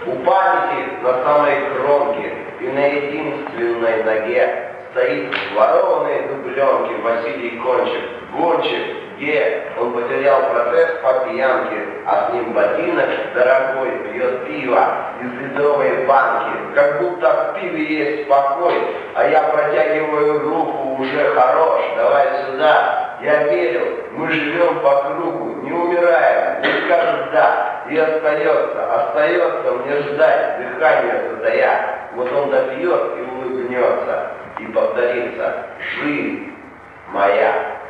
У памяти на самой кромке и на единственной ноге стоит в ворованной дубленке Василий Кончик, гонщик, где он потерял протез по пьянке, а с ним ботинок дорогой пьет пиво из литровой банки, как будто в пиве есть покой, а я протягиваю руку, уже хорош, давай сюда, я верил, мы живем по кругу, не умираем, не скажет да, и остается мне ждать дыхание затая, вот он допьет и улыбнется, и повторится жизнь моя.